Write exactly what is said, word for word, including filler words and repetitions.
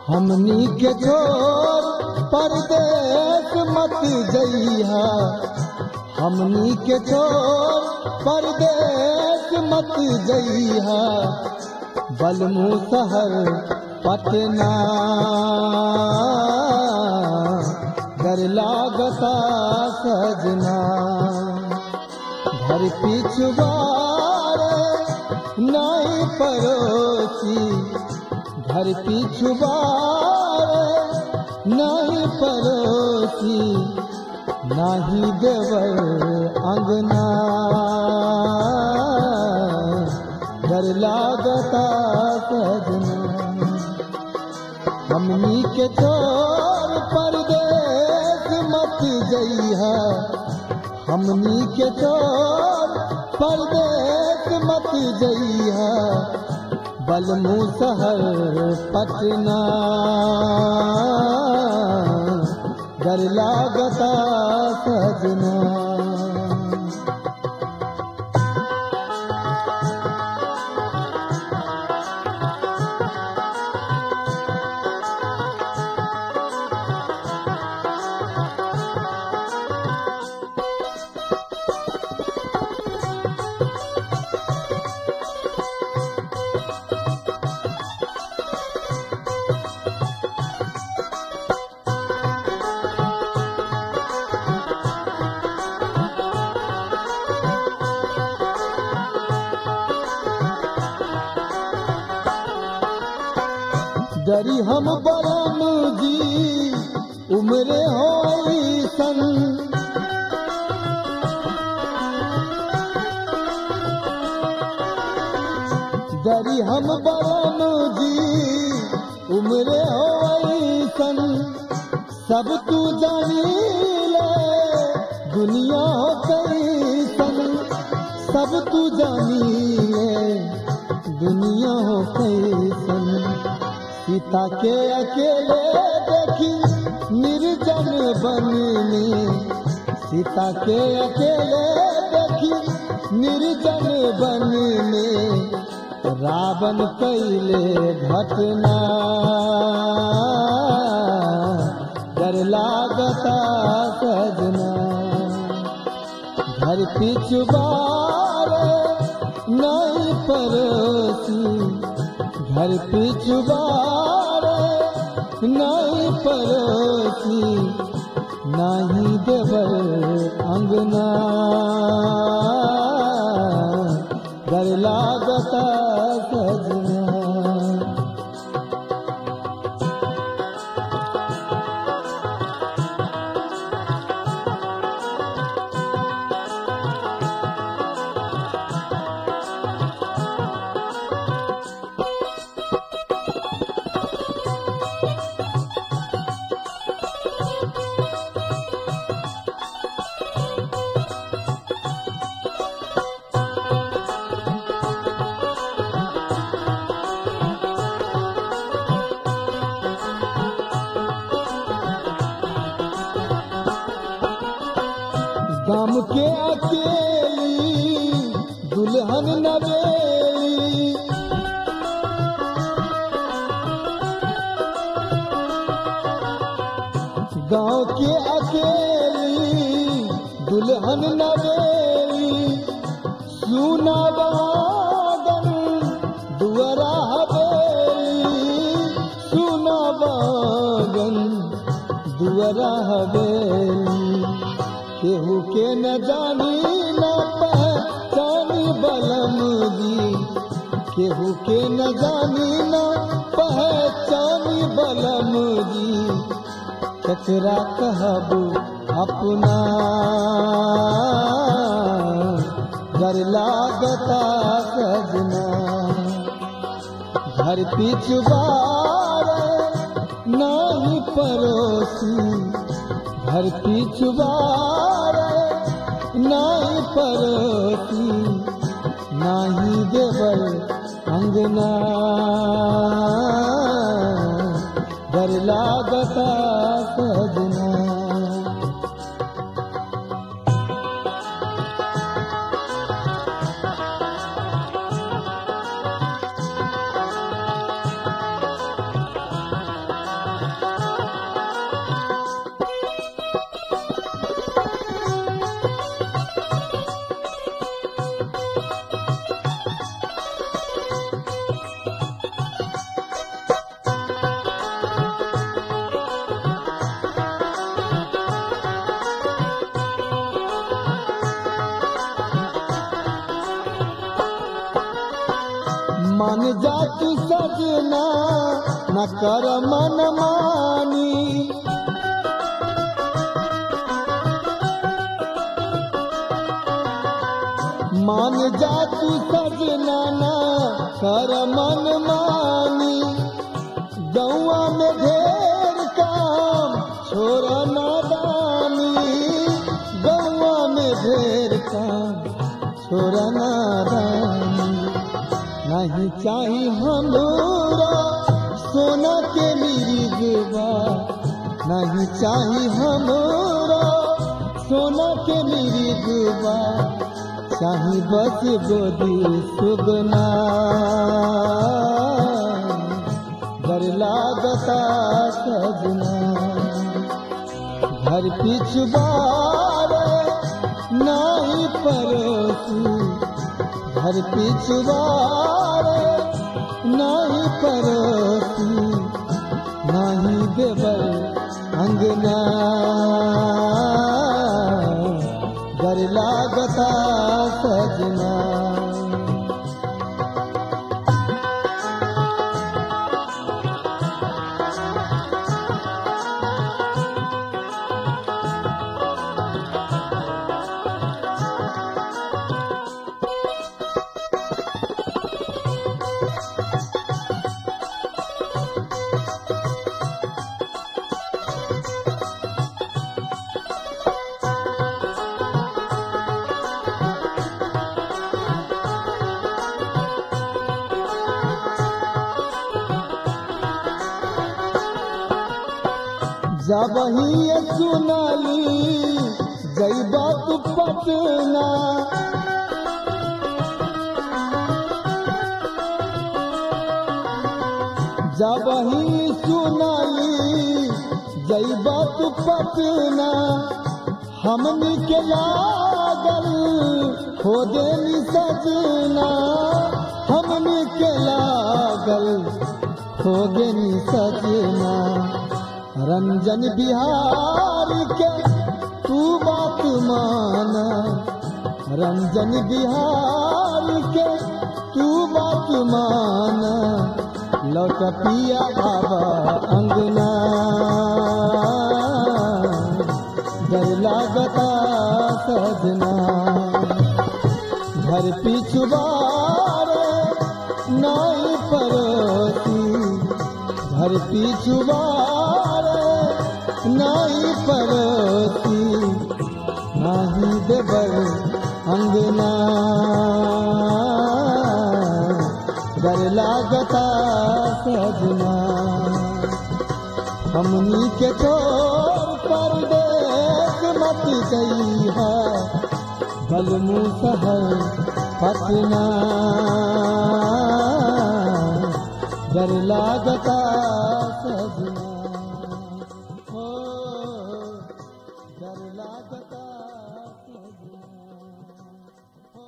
हमनी के छोर परदेस मत जइहा, हमनी के छोर परदेस मत जइहा, बलमू शहर पटना घर लागता सजना। घर पिछुआर नहीं पड़ोसी, घर पिछुआर नहीं पड़ोसी, नाही देवर अंगना घर लागता सजना। हमनी के छोर परदेस मत जइहा, हमनी के छोर परदेस मत जइहा, बलमू शहर पटना घर लागता सजना। डरी हम बरम जी उम्र होई सन, डरी हम बरम जी उम्र होई सन, सब तू जानी ले दुनिया हो गई सन, सब तू जानी ले दुनिया हो गई सन। सीता के अकेले देखी निर्जन वन में, सीता के अकेले देखी निर्जन वन में, रावण कैले घटना डर लागता सजना। घर पिछुआर नहीं पड़ोसी, घर पिछुआर नहीं पड़ोसी, नाही देवर अंगना घर लागता सजना। गाम के अकेली दुल्हन नवेली, गाँव के अकेली दुल्हन नवेली, सुना बागन दुअरा हवेली, सुना बागन दुअरा हवेली, केहू के न जानी न पहचानी बलम जी, केहू के न जानी न पहचानी बलम जी, कचरा कहबू अपना घर लागता सजना। घर पिछुआर नहीं पड़ोसी, घर पिछुआर नहीं पड़ोसी, नाही देवर अंगना घर लागता सजना। मान जा तू सजना न कर मन मानी। मान जा तू सजना न कर मन मानी। गौआ में ढेर काम छोरा नादानी। गौआ में ढेर काम छोरा नादानी। नहीं चाही हमरा सोना के मिर्गवा। नहीं चाही हमरा सोना के मिर्गवा। चाही बस गोदी सुगना। घर लागता सजना घर पिछुबार नहीं परोसी। घर पिछुबार नहीं परोसी। नहीं देवर अंगना। घर लागता सजना। जब ही सुनाली जइबा तू पटना। जब ही सुनाली जइबा तू पटना। हमनी के लागल हो देनी सजना। हमनी के लागल हो देनी सजना। रंजन बिहारी के तू बात माना। रंजन बिहारी के तू बात माना। लौट पिया बाबा अंगना। घर लागता सजना घर पिछुबार नहीं परोसी। घर पिछुबार नहीं परोसी। नहीं देवर अंगना। घर लागता सजना हमनी के छोड़ परदेस मत गई है। बलमू शहर पटना। घर लागता